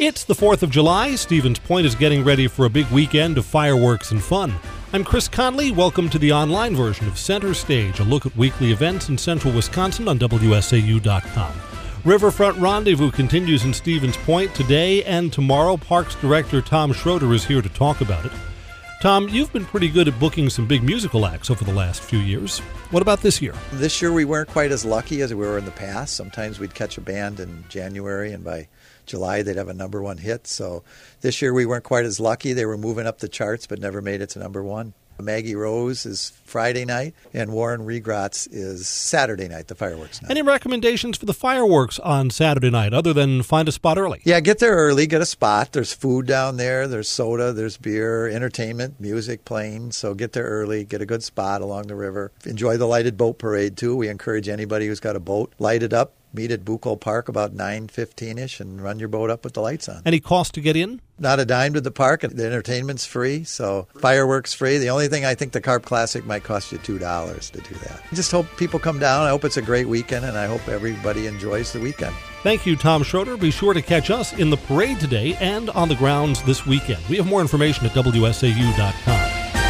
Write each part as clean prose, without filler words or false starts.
It's the 4th of July. Stevens Point is getting ready for a big weekend of fireworks and fun. I'm Chris Conley. Welcome to the online version of Center Stage, a look at weekly events in central Wisconsin on WSAU.com. Riverfront Rendezvous continues in Stevens Point today and tomorrow. Parks Director Tom Schroeder is here to talk about it. Tom, you've been pretty good at booking some big musical acts over the last few years. What about this year? This year we weren't quite as lucky as we were in the past. Sometimes we'd catch a band in January, and by July they'd have a number one hit. So this year we weren't quite as lucky. They were moving up the charts but never made it to number one. Maggie Rose is Friday night, and Warren Regrotz is Saturday night, the fireworks night. Any recommendations for the fireworks on Saturday night other than find a spot early? Yeah, get there early, get a spot. There's food down there, there's soda, there's beer, entertainment, music playing. So get there early, get a good spot along the river. Enjoy the lighted boat parade, too. We encourage anybody who's got a boat, light it up. Meet at Bucol Park about 9:15-ish and run your boat up with the lights on. Any cost to get in? Not a dime to the park. The entertainment's free, so fireworks free. The only thing I think the Carp Classic might cost you $2 to do that. I just hope people come down. I hope it's a great weekend, and I hope everybody enjoys the weekend. Thank you, Tom Schroeder. Be sure to catch us in the parade today and on the grounds this weekend. We have more information at WSAU.com.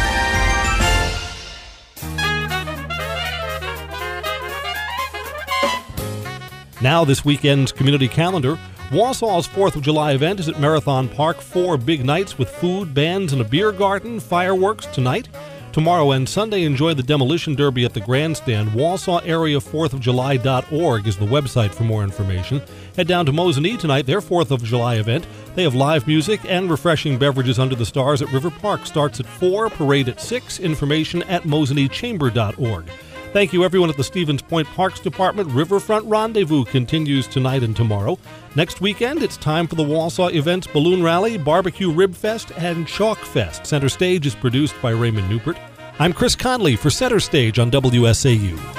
Now this weekend's community calendar. Wausau's 4th of July event is at Marathon Park. 4 big nights with food, bands, and a beer garden. Fireworks tonight. Tomorrow and Sunday, enjoy the Demolition Derby at the Grandstand. WausauArea4thofJuly.org is the website for more information. Head down to Mosinee tonight, their 4th of July event. They have live music and refreshing beverages under the stars at River Park. Starts at 4, parade at 6. Information at MosineeChamber.org. Thank you, everyone at the Stevens Point Parks Department. Riverfront Rendezvous continues tonight and tomorrow. Next weekend, it's time for the Wausau Events Balloon Rally, Barbecue Rib Fest, and Chalk Fest. Center Stage is produced by Raymond Newport. I'm Chris Conley for Center Stage on WSAU.